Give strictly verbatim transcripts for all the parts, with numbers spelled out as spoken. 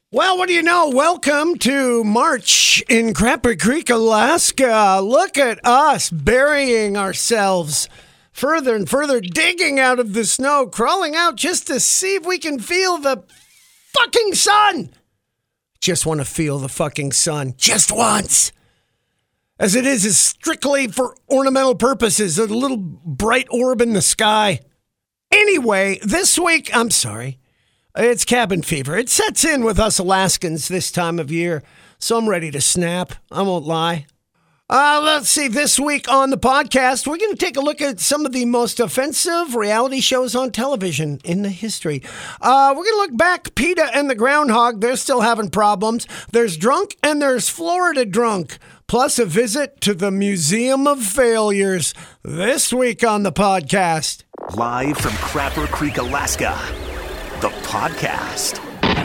Well, what do you know? Welcome to March in Crapper Creek, Alaska. Look at us burying ourselves further and further, digging out of the snow, crawling out just to see if we can feel the fucking sun. Just want to feel the fucking sun just once. As it is, is strictly for ornamental purposes, a little bright orb in the sky. Anyway, this week, I'm sorry. It's cabin fever. It sets in with us Alaskans this time of year, so I'm ready to snap. I won't lie. Uh, let's see. This week on the podcast, we're going to take a look at some of the most offensive reality shows on television in the history. Uh, we're going to look back. PETA and the Groundhog, they're still having problems. There's Drunk and there's Florida Drunk. Plus a visit to the Museum of Failures this week on the podcast. Live from Crapper Creek, Alaska. The podcast.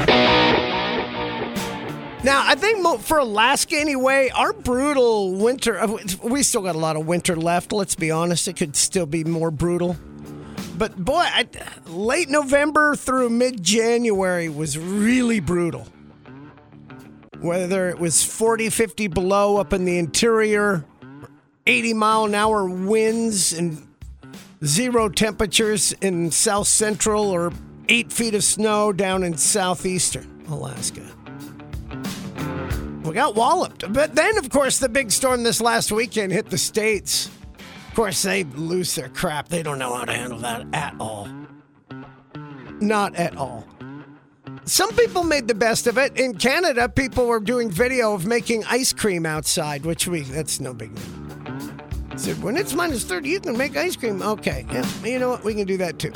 Now, I think mo- for Alaska anyway, our brutal winter, uh, we still got a lot of winter left. Let's be honest, it could still be more brutal. But boy, I, late November through mid-January was really brutal. Whether it was forty, fifty below up in the interior, eighty mile an hour winds and zero temperatures in south central, or eight feet of snow down in southeastern Alaska. We got walloped. But then, of course, the big storm this last weekend hit the States. Of course, they lose their crap. They don't know how to handle that at all. Not at all. Some people made the best of it. In Canada, people were doing video of making ice cream outside, which we, that's no big deal. So when it's minus thirty, you can make ice cream. Okay, yeah, you know what? We can do that too.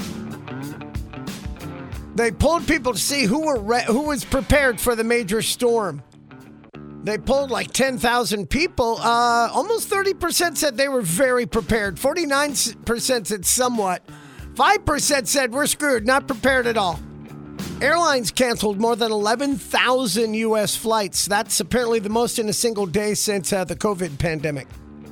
They pulled people to see who were re- who was prepared for the major storm. They pulled like ten thousand people. Uh, almost thirty percent said they were very prepared. forty-nine percent said somewhat. five percent said we're screwed, not prepared at all. Airlines canceled more than eleven thousand U S flights. That's apparently the most in a single day since uh, the COVID pandemic.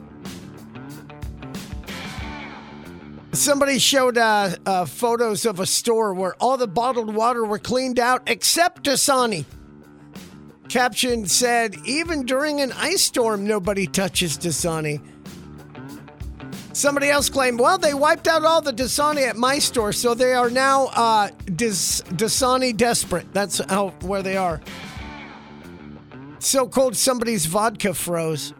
Somebody showed uh, uh, photos of a store where all the bottled water were cleaned out except Dasani. Caption said, even during an ice storm, nobody touches Dasani. Somebody else claimed, well, they wiped out all the Dasani at my store, so they are now uh, Dis- Dasani desperate. That's how where they are. So cold somebody's vodka froze.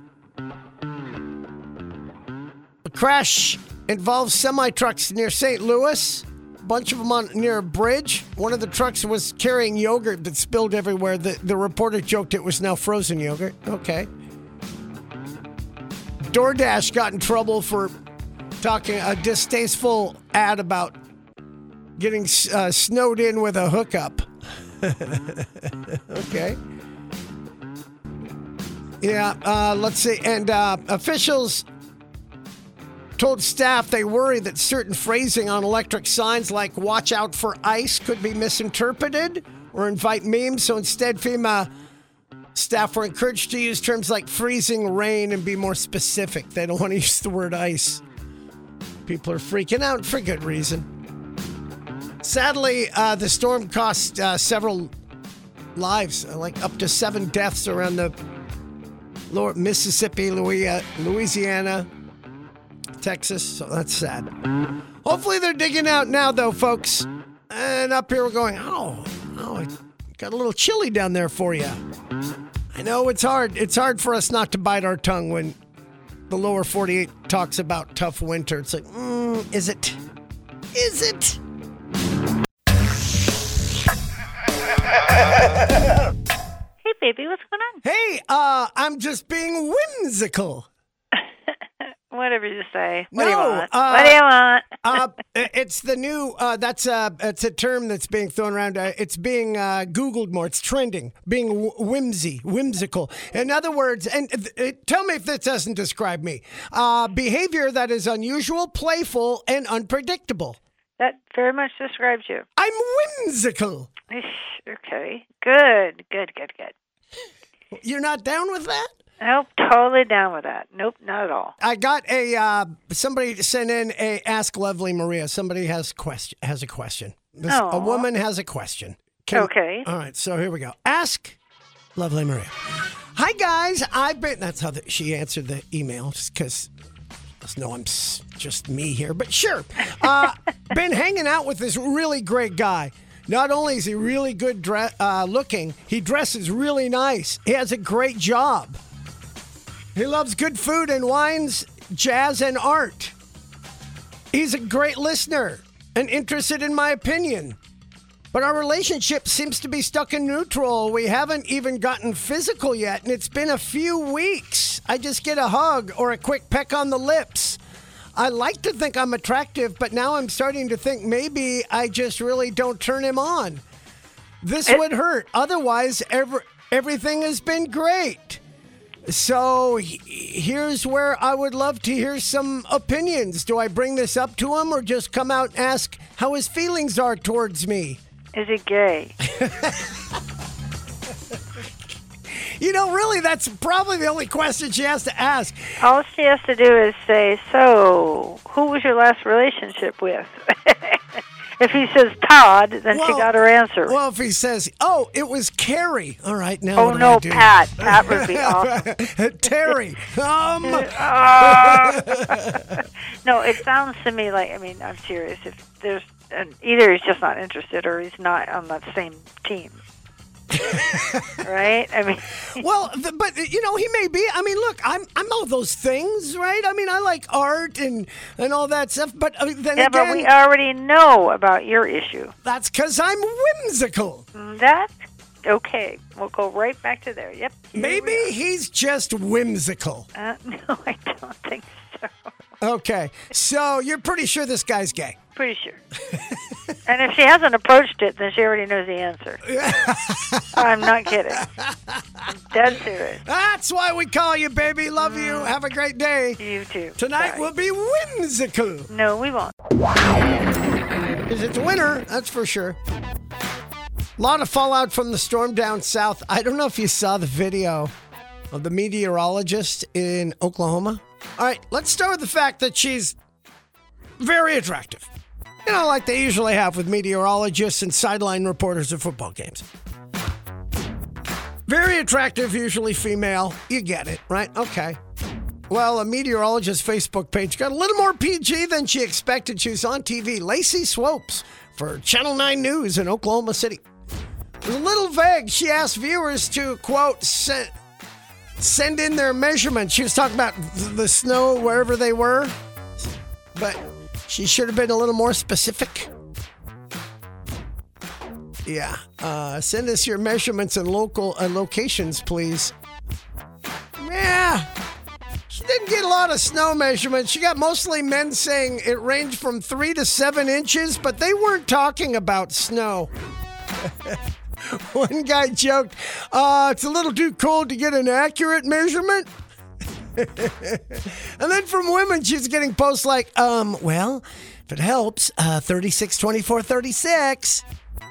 A crash involves semi-trucks near Saint Louis. A bunch of them on near a bridge. One of the trucks was carrying yogurt that spilled everywhere. The, the reporter joked it was now frozen yogurt. Okay. DoorDash got in trouble for talking a distasteful ad about getting uh, snowed in with a hookup. Okay. Yeah, uh, let's see. And uh, officials told staff they worry that certain phrasing on electric signs like watch out for ice could be misinterpreted or invite memes. So instead, FEMA staff were encouraged to use terms like freezing rain and be more specific. They don't want to use the word ice. People are freaking out for good reason. Sadly, uh, the storm cost uh, several lives, like up to seven deaths around the lower Mississippi, Louisiana, Texas, so that's sad. Hopefully they're digging out now, though, folks. And up here we're going, oh, oh, it got a little chilly down there for you. I know it's hard. It's hard for us not to bite our tongue when the lower forty-eight talks about tough winter. It's like, mm, is it? Is it? Hey, baby, what's going on? Hey, uh, I'm just being whimsical. Whatever you say. What no, do you want? Uh, what do you want? uh, it's the new, uh, that's a, it's a term that's being thrown around. Uh, it's being uh, Googled more. It's trending. Being w- whimsy, whimsical. In other words, and uh, tell me if this doesn't describe me. Uh, behavior that is unusual, playful, and unpredictable. That very much describes you. I'm whimsical. Okay. Good, good, good, good. You're not down with that? Nope, totally down with that. Nope, not at all. I got a uh, somebody sent in a Ask Lovely Maria. Somebody has question has a question. This, a woman has a question. Can- Okay. All right, so here we go. Ask Lovely Maria. Hi, guys. I've been... That's how the, she answered the email, just because... No, I'm s- just me here, but sure. Uh, been hanging out with this really great guy. Not only is he really good dre- uh, looking, he dresses really nice. He has a great job. He loves good food and wines, jazz, and art. He's a great listener and interested in my opinion. But our relationship seems to be stuck in neutral. We haven't even gotten physical yet, and it's been a few weeks. I just get a hug or a quick peck on the lips. I like to think I'm attractive, but now I'm starting to think maybe I just really don't turn him on. This It- would hurt. Otherwise, every, everything has been great. So he- here's where I would love to hear some opinions. Do I bring this up to him or just come out and ask how his feelings are towards me? Is he gay? You know, really, that's probably the only question she has to ask. All she has to do is say, so, who was your last relationship with? If he says Todd, then she Well- got her answer. Well, if he says, oh, it was Carrie. All right, now oh, what do no, I do? Pat. Pat would be awesome. Terry. Um, Ah. No, it sounds to me like, I mean, I'm serious. If there's, and either he's just not interested or he's not on that same team. Right? I mean, well, th- but, you know, he may be. I mean, look, I'm I'm all those things, right? I mean, I like art and, and all that stuff. But uh, then yeah, again, but we already know about your issue. that's because I'm whimsical. That's okay. We'll go right back to there. Yep. here Maybe we he's just whimsical. are. Uh, no, I don't think so. Okay, so you're pretty sure this guy's gay. Pretty sure. And if she hasn't approached it, then she already knows the answer. I'm not kidding. I'm dead serious. That's why we call you, baby. Love you. Have a great day. You too. Tonight Bye. will be whimsical. No, we won't. Because it's winter, that's for sure. A lot of fallout from the storm down south. I don't know if you saw the video of the meteorologist in Oklahoma. All right, let's start with the fact that she's very attractive. You know, like they usually have with meteorologists and sideline reporters of football games. Very attractive, usually female. You get it, right? Okay. Well, a meteorologist's Facebook page got a little more P G than she expected. She was on T V. Lacey Swopes for Channel nine News in Oklahoma City. It was a little vague. She asked viewers to, quote, send, send in their measurements. She was talking about the snow wherever they were, but she should have been a little more specific. Yeah. Uh, send us your measurements and local uh, locations, please. Yeah. She didn't get a lot of snow measurements. She got mostly men saying it ranged from three to seven inches, but they weren't talking about snow. One guy joked, uh, it's a little too cold to get an accurate measurement. And then from women, she's getting posts like, um, well, if it helps, uh, thirty-six, twenty-four, thirty-six.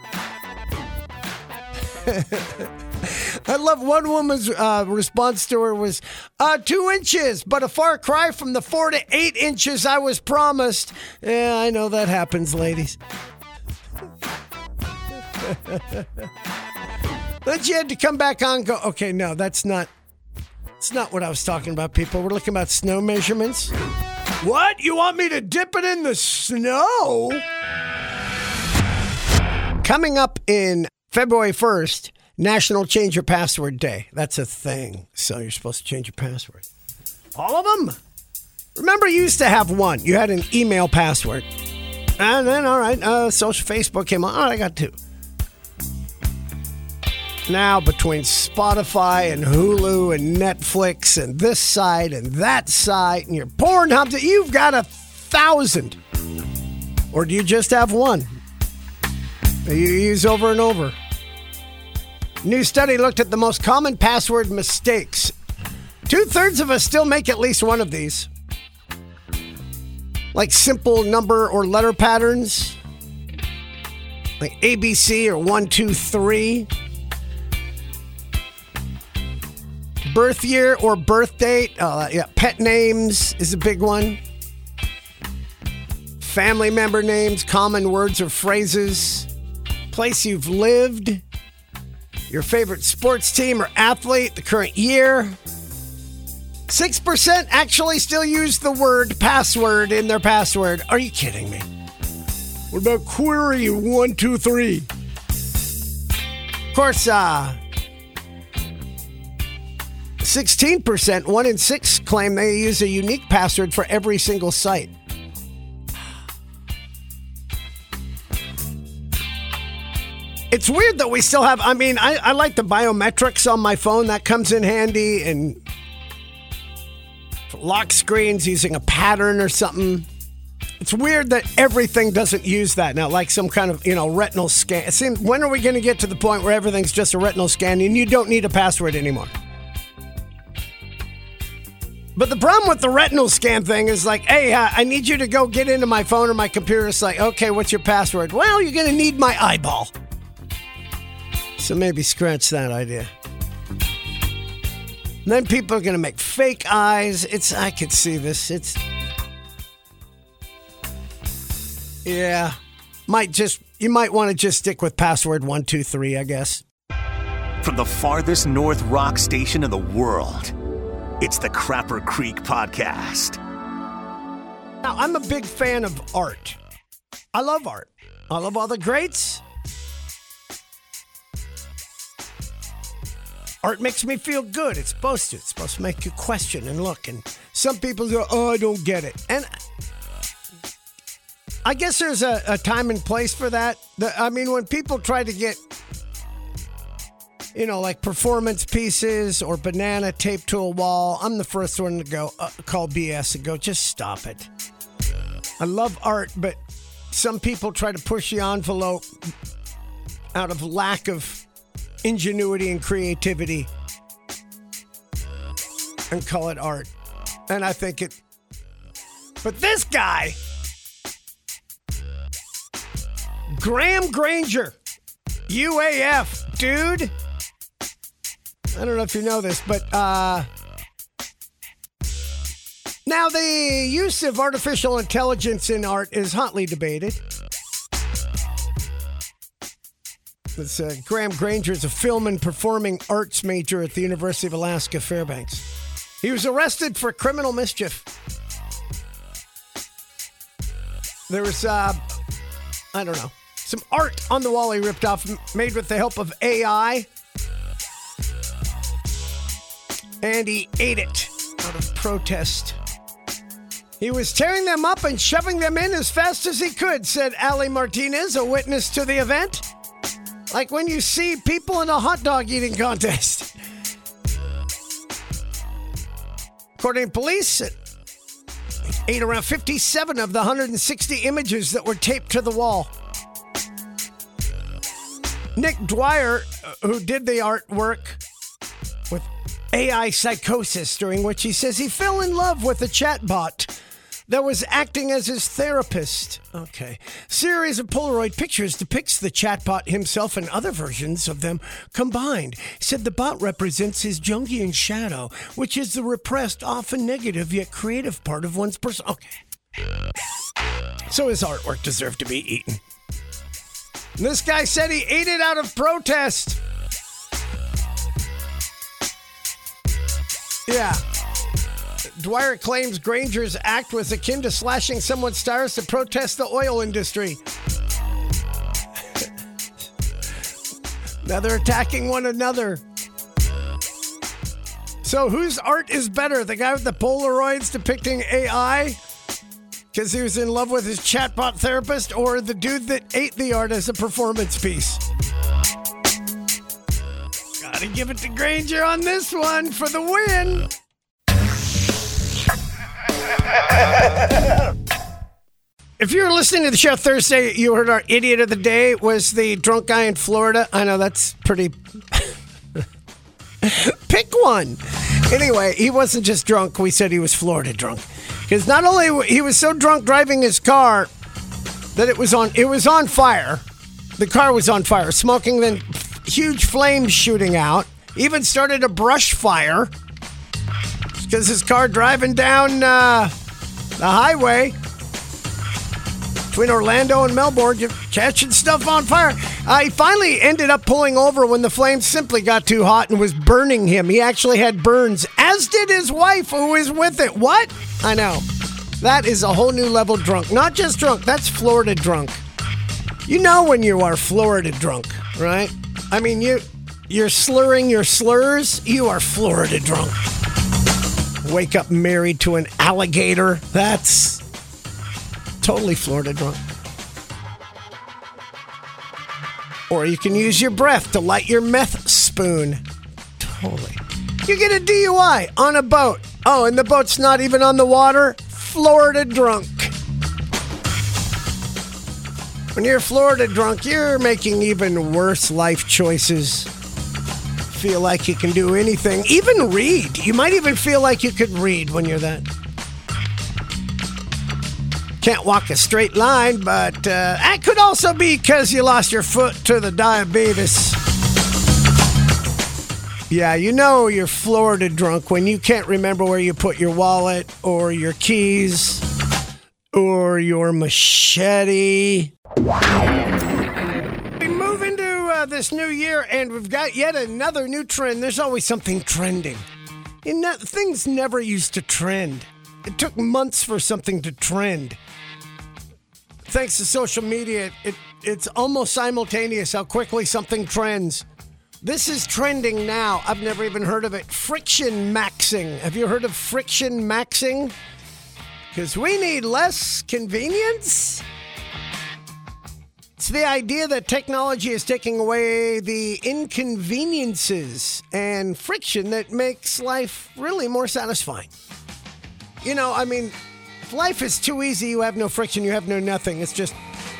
I love one woman's uh, response to her was, uh, two inches, but a far cry from the four to eight inches I was promised. Yeah, I know that happens, ladies. Then she had to come back on and go, okay, no, that's not, that's not what I was talking about, people. We're looking about snow measurements. What? You want me to dip it in the snow? Coming up in February first, National Change Your Password Day. That's a thing. So you're supposed to change your password. All of them? Remember, you used to have one. You had an email password. And then, all right, uh, social Facebook came on. All right, I got two. Now, between Spotify and Hulu and Netflix and this site and that site and your Pornhub, you've got a thousand. Or do you just have one that you use over and over? New study looked at the most common password mistakes. Two-thirds of us still make at least one of these. Like simple number or letter patterns. Like A B C or one two three. Birth year or birth date. Uh, yeah, pet names is a big one. Family member names, common words or phrases. place you've lived, your favorite sports team or athlete, the current year. six percent actually still use the word password in their password. Are you kidding me? What about query one two three? Of course, uh, sixteen percent, one in six, claim they use a unique password for every single site. It's weird that we still have, I mean, I, I like the biometrics on my phone. That comes in handy, and lock screens using a pattern or something. It's weird that everything doesn't use that now, like some kind of, you know, retinal scan. It seems, when are we going to get to the point where everything's just a retinal scan and you don't need a password anymore? But the problem with the retinal scan thing is like, hey, uh, I need you to go get into my phone or my computer. It's like, okay, what's your password? Well, you're going to need my eyeball. So maybe scratch that idea. And then people are going to make fake eyes. It's, I could see this. It's, yeah, might just, you might want to just stick with password one two three, I guess. From the farthest north rock station in the world, it's the Crapper Creek Podcast. Now, I'm a big fan of art. I love art. I love all the greats. Art makes me feel good. It's supposed to. It's supposed to make you question and look. And some people go, oh, I don't get it. And I guess there's a, a time and place for that. The, I mean, when people try to get, you know, like performance pieces or banana taped to a wall, I'm the first one to go, uh, call B S and go, just stop it. I love art, but some people try to push the envelope out of lack of ingenuity and creativity and call it art. And I think it, but this guy, Graham Granger, U A F, dude. I don't know if you know this, but uh, now the use of artificial intelligence in art is hotly debated. It's, uh, Graham Granger is a film and performing arts major at the University of Alaska Fairbanks. He was arrested for criminal mischief. There was, uh, I don't know, some art on the wall he ripped off, made with the help of A I. And he ate it out of protest. He was tearing them up and shoving them in as fast as he could, said Ali Martinez, a witness to the event. Like when you see people in a hot dog eating contest. According to police, it ate around fifty-seven of the one hundred sixty images that were taped to the wall. Nick Dwyer, who did the artwork with A I psychosis, during which he says he fell in love with a chatbot that was acting as his therapist. Okay. Series of Polaroid pictures depicts the chatbot himself and other versions of them combined. He said the bot represents his Jungian shadow, which is the repressed, often negative, yet creative part of one's person. Okay. So his artwork deserved to be eaten. And this guy said he ate it out of protest. Yeah. Dwyer claims Granger's act was akin to slashing someone's tires to protest the oil industry. Now they're attacking one another. So whose art is better? The guy with the Polaroids depicting A I because he was in love with his chatbot therapist, or the dude that ate the art as a performance piece? Gotta give it to Granger on this one for the win. If you were listening to the show Thursday, you heard our idiot of the day was the drunk guy in Florida. I know that's pretty... Pick one. Anyway, he wasn't just drunk. We said he was Florida drunk. Because not only he was so drunk driving his car that it was on it was on fire. The car was on fire, smoking, then huge flames shooting out. Even started a brush fire because his car driving down uh, the highway between Orlando and Melbourne, catching stuff on fire. Uh, he finally ended up pulling over when the flames simply got too hot and was burning him. He actually had burns, as did his wife, who was with it. What? I know. That is a whole new level drunk. Not just drunk, that's Florida drunk. You know when you are Florida drunk, right? I mean, you, you're slurring your slurs, you are Florida drunk. Wake up married to an alligator. That's totally Florida drunk. Or you can use your breath to light your meth spoon. Totally. You get a D U I on a boat. Oh, and the boat's not even on the water? Florida drunk. When you're Florida drunk, you're making even worse life choices. Feel like you can do anything, even read. You might even feel like you could read when you're that. Can't walk a straight line, but uh, that could also be because you lost your foot to the diabetes. Yeah, you know you're Florida drunk when you can't remember where you put your wallet or your keys or your machete. We move into uh, this new year and we've got yet another new trend. There's always something trending. You know, things never used to trend. It took months for something to trend. Thanks to social media, it, it's almost simultaneous how quickly something trends. This is trending now. I've never even heard of it. Friction maxing. Have you heard of friction maxing? Because we need less convenience. It's the idea that technology is taking away the inconveniences and friction that makes life really more satisfying. You know, I mean, if life is too easy, you have no friction, you have no nothing. It's just...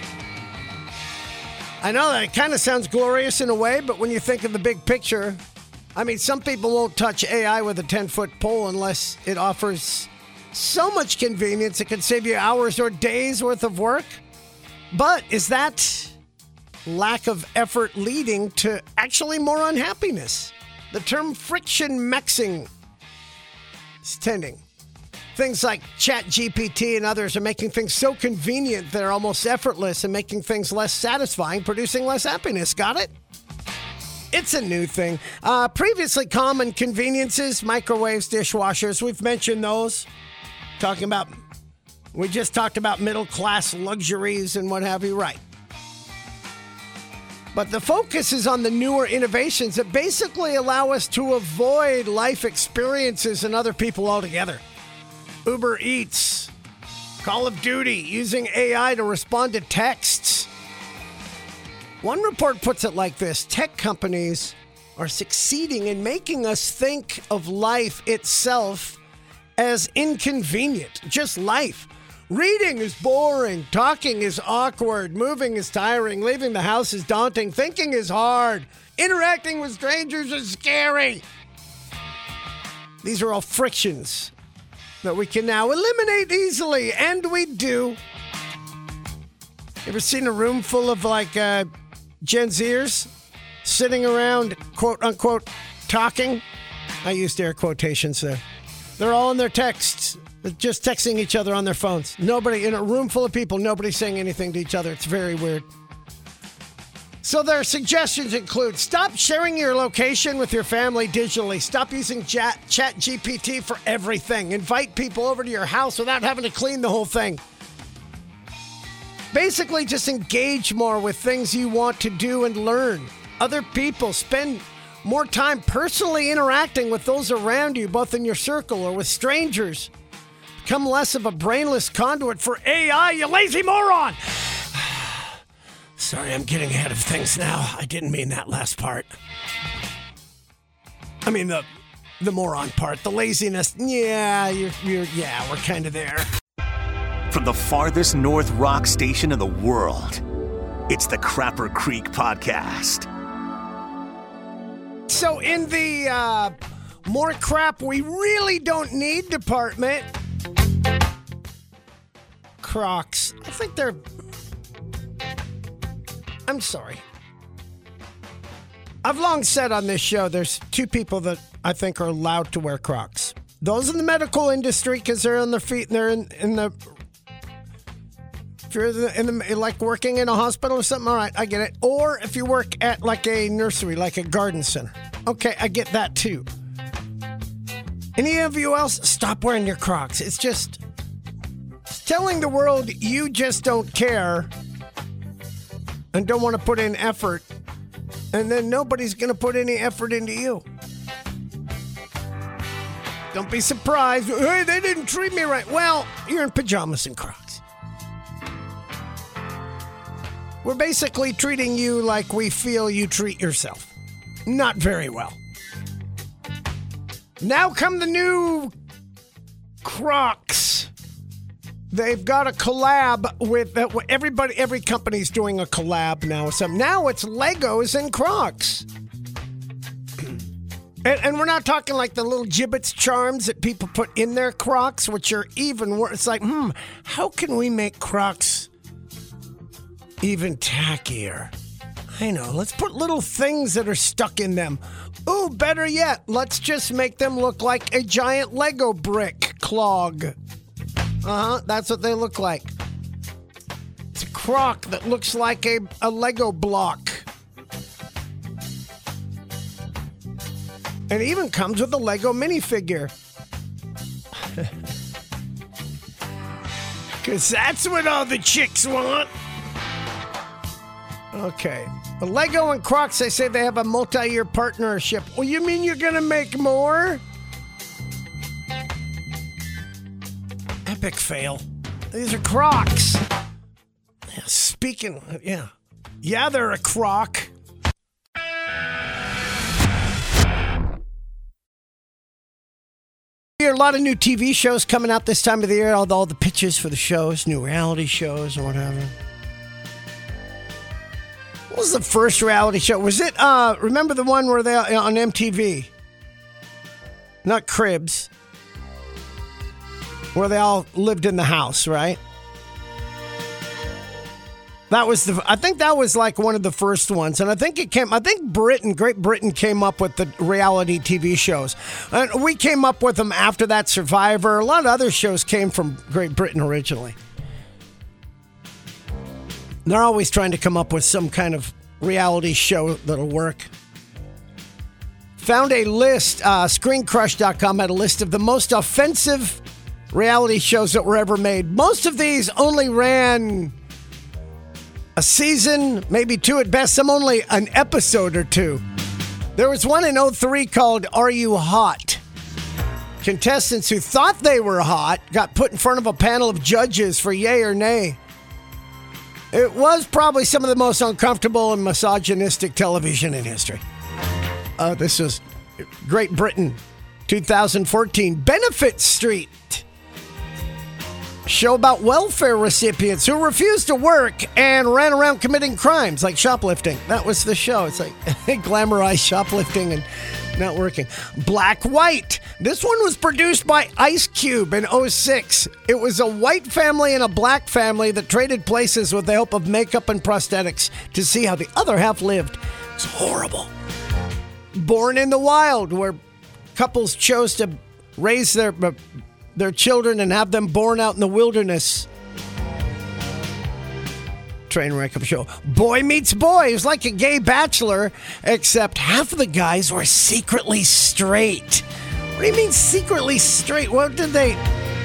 I know that it kind of sounds glorious in a way, but when you think of the big picture, I mean, some people won't touch A I with a ten-foot pole unless it offers so much convenience it can save you hours or days worth of work. But is that lack of effort leading to actually more unhappiness? The term friction maxing is tending. Things like ChatGPT and others are making things so convenient they're almost effortless and making things less satisfying, producing less happiness. Got it? It's a new thing. Uh, previously common conveniences, microwaves, dishwashers. We've mentioned those. Talking about, we just talked about middle-class luxuries and what have you. Right. But the focus is on the newer innovations that basically allow us to avoid life experiences and other people altogether. Uber Eats, Call of Duty, using A I to respond to texts. One report puts it like this: tech companies are succeeding in making us think of life itself as inconvenient, just life. Reading is boring, talking is awkward, moving is tiring, leaving the house is daunting, thinking is hard, interacting with strangers is scary. These are all frictions that we can now eliminate easily, and we do. Ever seen a room full of, like, uh, Gen Zers sitting around, quote-unquote, talking? I used air quotations there. They're all in their texts, just texting each other on their phones. Nobody, in a room full of people, nobody's saying anything to each other. It's very weird. So their suggestions include: stop sharing your location with your family digitally. Stop using Chat G P T for everything. Invite people over to your house without having to clean the whole thing. Basically, just engage more with things you want to do and learn. Other people. Spend more time personally interacting with those around you, both in your circle or with strangers. Become less of a brainless conduit for A I, you lazy moron! Sorry, I'm getting ahead of things now. I didn't mean that last part. I mean the the moron part, the laziness. Yeah, you're, you're yeah, we're kind of there. From the farthest north rock station in the world, it's the Crapper Creek Podcast. So in the uh, more crap we really don't need department, Crocs. I think they're... I'm sorry. I've long said on this show there's two people that I think are allowed to wear Crocs. Those in the medical industry, because they're on their feet and they're in, in the If you're in the, in the, like working in a hospital or something, all right, I get it. Or if you work at like a nursery, like a garden center. Okay, I get that too. Any of you else, stop wearing your Crocs. It's just it's telling the world you just don't care and don't want to put in effort. And then nobody's going to put any effort into you. Don't be surprised. Hey, they didn't treat me right. Well, you're in pajamas and Crocs. We're basically treating you like we feel you treat yourself. Not very well. Now come the new Crocs. They've got a collab with uh, everybody. Every company's doing a collab now. So now it's Legos and Crocs. And, and we're not talking like the little gibbets charms that people put in their Crocs, which are even worse. It's like, hmm, how can we make Crocs even tackier? I know, let's put little things that are stuck in them. Ooh, better yet, let's just make them look like a giant Lego brick clog. Uh-huh, that's what they look like. It's a Croc that looks like a, a Lego block. And it even comes with a Lego minifigure. Because that's what all the chicks want. Okay. The Lego and Crocs, they say they have a multi-year partnership. Well, you mean you're going to make more? Epic fail. These are Crocs. Yeah, speaking, yeah. Yeah, they're a Croc. A lot of new T V shows coming out this time of the year. All, all the pitches for the shows, new reality shows or whatever. What was the first reality show? Was it, uh, remember the one where they on M T V? Not Cribs. Where they all lived in the house, right? That was the, I think that was like one of the first ones. And I think it came, I think Britain, Great Britain came up with the reality T V shows. And we came up with them after that, Survivor. A lot of other shows came from Great Britain originally. They're always trying to come up with some kind of reality show that'll work. Found a list, uh, screen crush dot com had a list of the most offensive reality shows that were ever made. Most of these only ran a season, maybe two at best, some only an episode or two. There was one in oh three called Are You Hot? Contestants who thought they were hot got put in front of a panel of judges for yay or nay. It was probably some of the most uncomfortable and misogynistic television in history. Uh, this was Great Britain, two thousand fourteen. Benefit Street. Show about welfare recipients who refused to work and ran around committing crimes like shoplifting. That was the show. It's like glamorized shoplifting and not working. Black White. This one was produced by Ice Cube in oh six. It was a white family and a black family that traded places with the help of makeup and prosthetics to see how the other half lived. It's horrible. Born in the Wild, where couples chose to raise their their children and have them born out in the wilderness. Train wreck of a show. Boy Meets Boy. It was like a gay bachelor, except half of the guys were secretly straight. What do you mean secretly straight? What did they...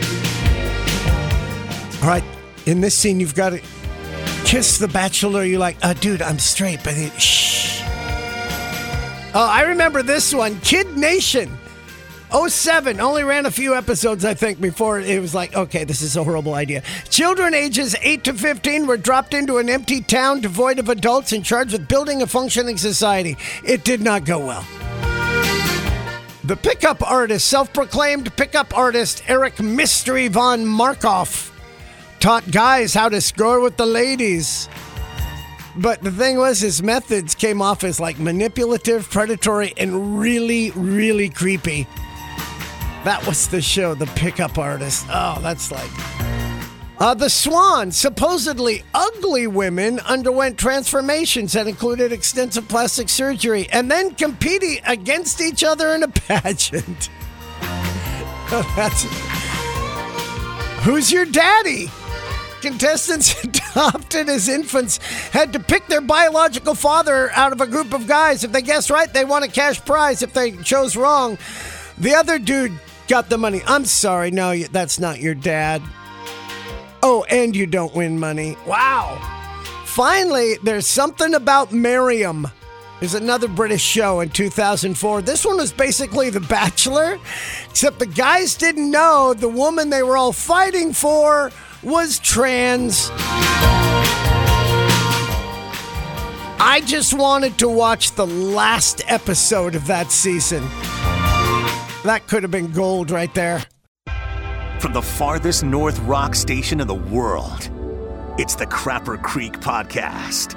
All right, in this scene, you've got to kiss the bachelor. You're like, uh, dude, I'm straight, but it, shh. Oh, I remember this one. Kid Nation. oh seven, only ran a few episodes, I think, before it was like, okay, this is a horrible idea. Children ages eight to fifteen were dropped into an empty town devoid of adults and charged with building a functioning society. It did not go well. The pickup artist, self-proclaimed pickup artist Eric Mystery von Markov, taught guys how to score with the ladies. But the thing was, his methods came off as like manipulative, predatory, and really, really creepy. That was the show, The Pickup Artist. Oh, that's like... Uh, the Swan. Supposedly ugly women underwent transformations that included extensive plastic surgery and then competing against each other in a pageant. Oh, that's... Who's your daddy? Contestants adopted as infants had to pick their biological father out of a group of guys. If they guessed right, they won a cash prize. If they chose wrong, the other dude got the money. I'm sorry, no, that's not your dad. Oh, and you don't win money. Wow. Finally, there's something about Miriam. There's another British show in two thousand four. This one was basically The Bachelor, except the guys didn't know the woman they were all fighting for was trans. I just wanted to watch the last episode of that season. That could have been gold right there. From the farthest north rock station in the world, it's the Crapper Creek Podcast.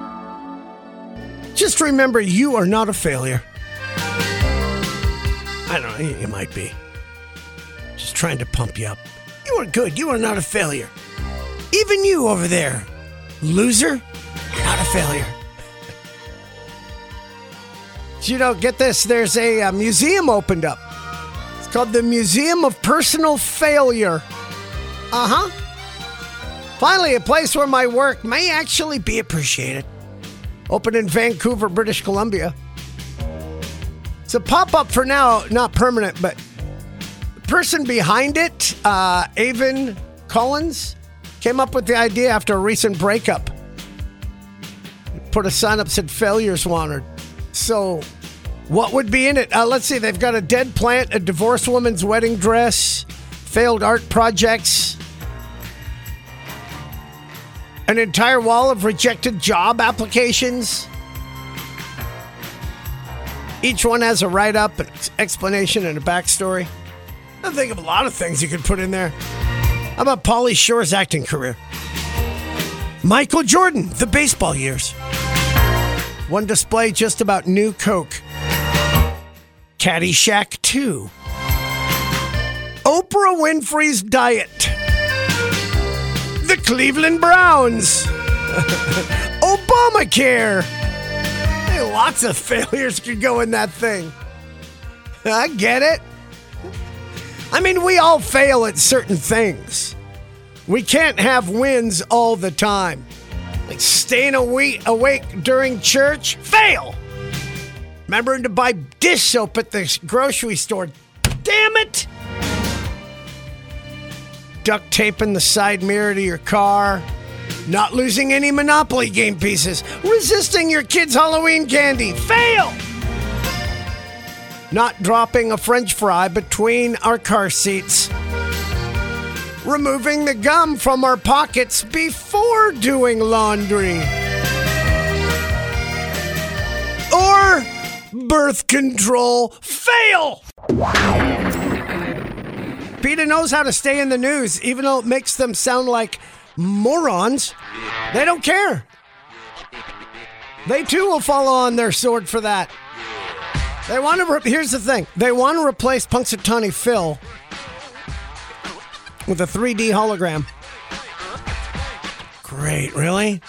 Just remember, you are not a failure. I don't know, you might be. Just trying to pump you up. You are good. You are not a failure. Even you over there, loser, you're not a failure. You know, get this. There's a, a museum opened up. It's called the Museum of Personal Failure. Uh-huh. Finally, a place where my work may actually be appreciated. Open in Vancouver, British Columbia. It's a pop-up for now, not permanent, but the person behind it, uh, Avon Collins, came up with the idea after a recent breakup. Put a sign up that said failures wanted. So, what would be in it? Uh, let's see, they've got a dead plant, a divorced woman's wedding dress, failed art projects, an entire wall of rejected job applications. Each one has a write-up, an explanation, and a backstory. I think of a lot of things you could put in there. How about Pauly Shore's acting career? Michael Jordan, the baseball years. One display just about new Coke. Caddyshack two. Oprah Winfrey's diet. The Cleveland Browns. Obamacare. Hey, lots of failures could go in that thing. I get it. I mean, we all fail at certain things. We can't have wins all the time. Like staying awake, awake during church, fail. Remembering to buy dish soap at the grocery store, damn it. Duct taping the side mirror to your car, not losing any Monopoly game pieces, resisting your kids' Halloween candy, fail. Not dropping a French fry between our car seats. Removing the gum from our pockets before doing laundry. Or birth control, fail. PETA knows how to stay in the news, even though it makes them sound like morons. They don't care. They too will follow on their sword for that. They want to. Re- Here's the thing: they want to replace Punxsutawney Phil with a three D hologram. Great, really?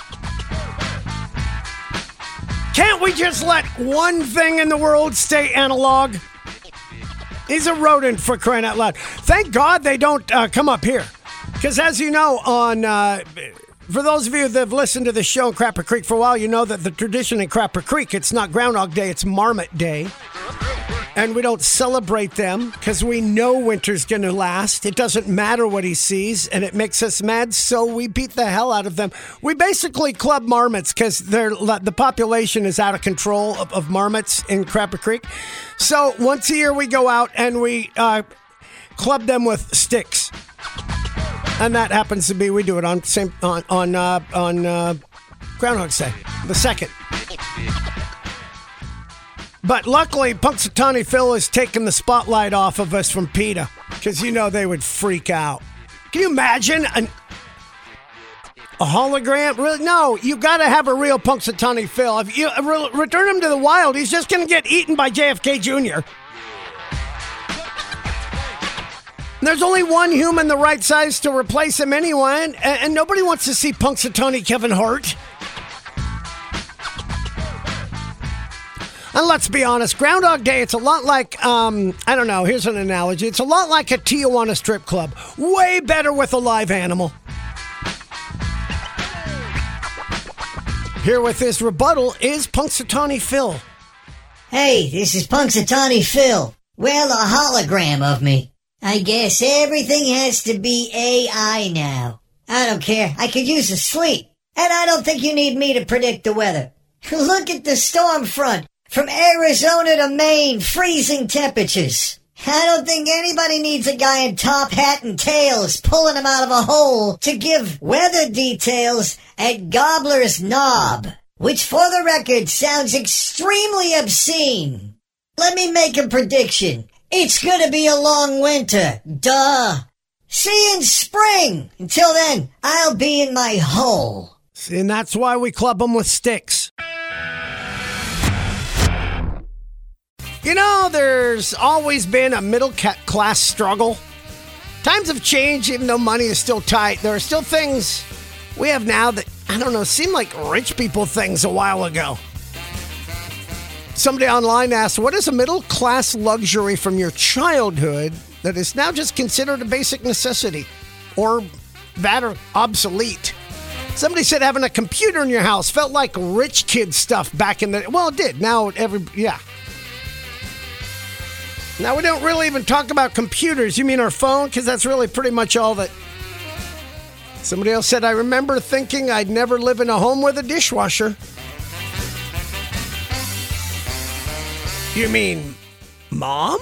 Can't we just let one thing in the world stay analog? He's a rodent, for crying out loud. Thank God they don't uh, come up here. Because as you know, on uh, for those of you that have listened to the show in Crapper Creek for a while, you know that the tradition in Crapper Creek, it's not Groundhog Day, it's Marmot Day. And we don't celebrate them because we know winter's going to last. It doesn't matter what he sees, and it makes us mad, so we beat the hell out of them. We basically club marmots because the population is out of control of, of marmots in Crapper Creek. So once a year we go out and we uh, club them with sticks. And that happens to be, we do it on same on on uh, on uh, Groundhog's Day, the second. But luckily, Punxsutawney Phil has taken the spotlight off of us from PETA, because you know they would freak out. Can you imagine an, a hologram? Really? No, you got to have a real Punxsutawney Phil. If you re- return him to the wild, he's just going to get eaten by J F K Junior There's only one human the right size to replace him anyway, and, and nobody wants to see Punxsutawney Kevin Hart. And let's be honest, Groundhog Day, it's a lot like, um, I don't know, here's an analogy. It's a lot like a Tijuana strip club. Way better with a live animal. Here with his rebuttal is Punxsutawney Phil. Hey, this is Punxsutawney Phil. Well, a hologram of me. I guess everything has to be A I now. I don't care. I could use a sleep. And I don't think you need me to predict the weather. Look at the storm front. From Arizona to Maine, freezing temperatures. I don't think anybody needs a guy in top hat and tails pulling him out of a hole to give weather details at Gobbler's Knob, which for the record sounds extremely obscene. Let me make a prediction. It's gonna be a long winter. Duh. See you in spring. Until then, I'll be in my hole. See, and that's why we club them with sticks. You know, there's always been a middle class struggle. Times have changed, even though money is still tight. There are still things we have now that, I don't know, seem like rich people things a while ago. Somebody online asked, what is a middle class luxury from your childhood that is now just considered a basic necessity? Or that or obsolete? Somebody said having a computer in your house felt like rich kid stuff back in the... Well, it did. Now every... Yeah. Now, we don't really even talk about computers. You mean our phone? Because that's really pretty much all that... Somebody else said, I remember thinking I'd never live in a home with a dishwasher. You mean mom?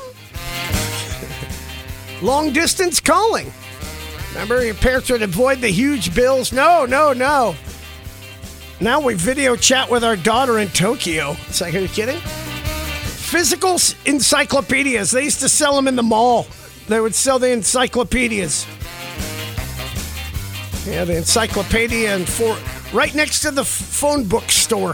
Long distance calling. Remember, your parents would avoid the huge bills? No, no, no. Now we video chat with our daughter in Tokyo. It's like, are you kidding? Physical encyclopedias. They used to sell them in the mall. They would sell the encyclopedias. Yeah, the encyclopedia and for right next to the phone book store.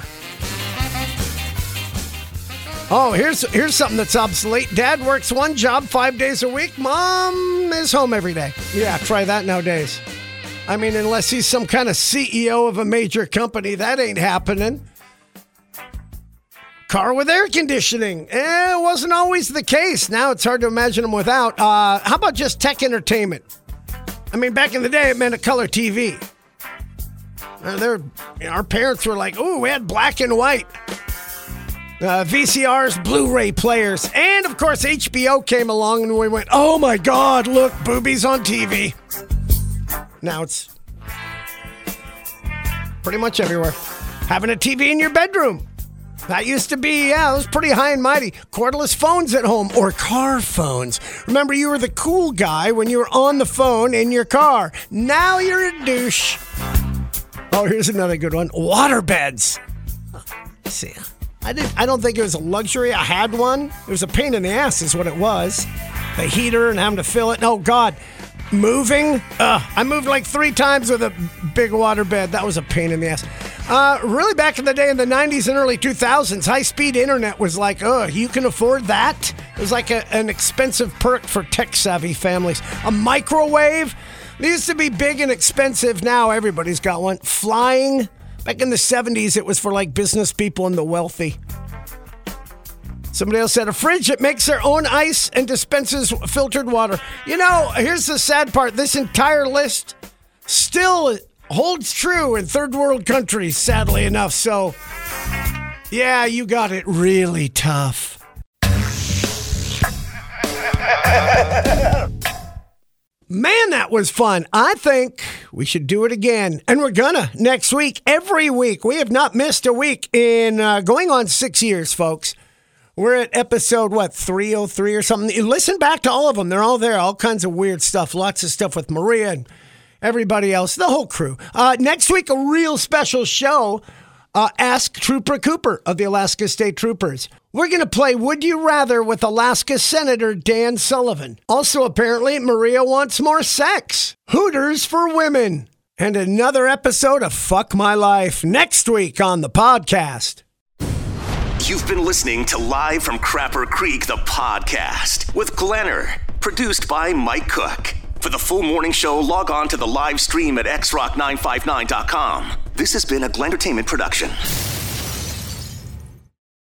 Oh, here's here's something that's obsolete. Dad works one job five days a week. Mom is home every day. Yeah, try that nowadays. I mean, unless he's some kind of C E O of a major company, that ain't happening. Car with air conditioning. Eh, it wasn't always the case. Now it's hard to imagine them without. Uh, how about just tech entertainment? I mean, back in the day, it meant a color T V. Uh, you know, our parents were like, ooh, we had black and white. Uh, V C Rs, Blu-ray players, and of course H B O came along and we went, oh my God, look, boobies on T V. Now it's pretty much everywhere. Having a T V in your bedroom. That used to be, yeah, it was pretty high and mighty. Cordless phones at home or car phones. Remember, you were the cool guy when you were on the phone in your car. Now you're a douche. Oh, here's another good one. Waterbeds. Let's see. I didn't. I don't think it was a luxury. I had one. It was a pain in the ass is what it was. The heater and having to fill it. Oh, God. Moving. Uh, I moved like three times with a big waterbed. That was a pain in the ass. Uh, really, back in the day in the nineties and early two thousands, high-speed internet was like, oh, you can afford that? It was like a, an expensive perk for tech-savvy families. A microwave. It used to be big and expensive. Now everybody's got one. Flying. Back in the seventies, it was for like business people and the wealthy. Somebody else said a fridge that makes their own ice and dispenses filtered water. You know, here's the sad part. This entire list still holds true in third world countries, sadly enough. So, yeah, you got it really tough. Man, that was fun. I think we should do it again. And we're gonna next week, every week. We have not missed a week in uh, going on six years, folks. We're at episode, what, three oh three or something? You listen back to all of them. They're all there. All kinds of weird stuff. Lots of stuff with Maria and everybody else. The whole crew. Uh, next week, a real special show. Uh, Ask Trooper Cooper of the Alaska State Troopers. We're going to play Would You Rather with Alaska Senator Dan Sullivan. Also, apparently, Maria wants more sex. Hooters for women. And another episode of Fuck My Life next week on the podcast. You've been listening to Live from Crapper Creek, the podcast, with Glenner, produced by Mike Cook. For the full morning show, log on to the live stream at x rock nine five nine dot com. This has been a Glentertainment production.